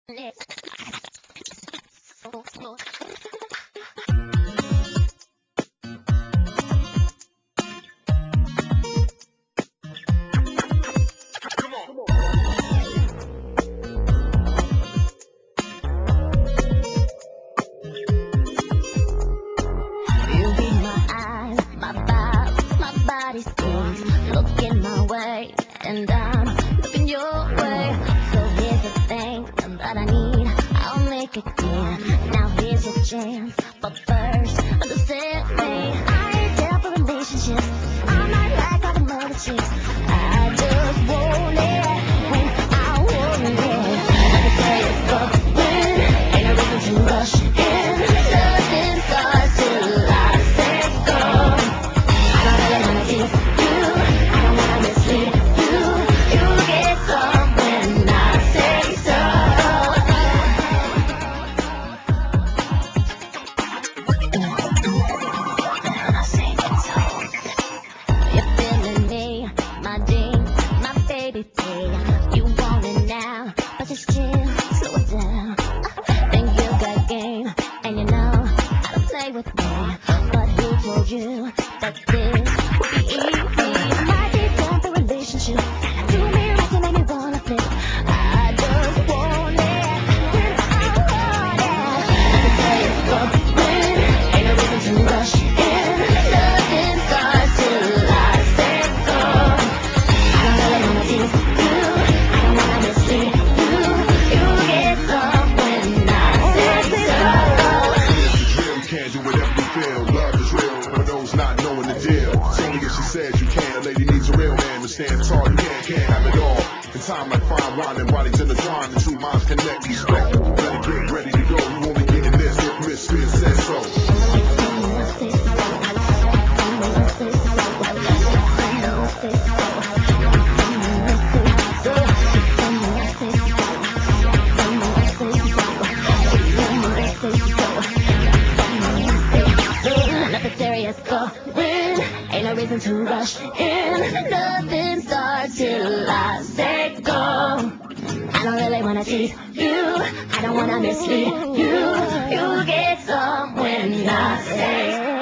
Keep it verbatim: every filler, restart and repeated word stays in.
Looking my way, and I'm looking your way. So here's the thing that I need, I'll make it clear. Now here's your chance, but first understand me. I ain't down for relationships, I'm not like all the other chicks. I just want it when I want it. Like I say, it's the win, ain't no reason to rush in. Nothing starts till I say go. I don't really wanna tease you, I don't wanna mislead you. You get some when I say so. When I say so. You're feeling me, my jeans, my baby thing. You want it now, but just chill, slow it down. Think you got game, and you know how to play with me. But who told you that this would be easy? I might be down for relationship, do me right to make me wanna flip. I just want it when I want it. Like I say, it's the win, ain't no reason to rush in. Nothing starts till I say go. I don't really wanna tease you, I don't wanna mislead you. You get some when I say so. You can't do whatever you feel. Love is real for those not knowing the deal. It's only if she says you can. A lady needs a real man to stand tall. You can't, can't have it all. In time like fine wine and bodies in the twine. The two minds connect, respect. Better get ready to go. You only getting this if Miss Spears says so. Nothing serious going, ain't no reason to rush in. Nothing starts till I say go. I don't really wanna tease you, I don't wanna mislead you. You get some when I say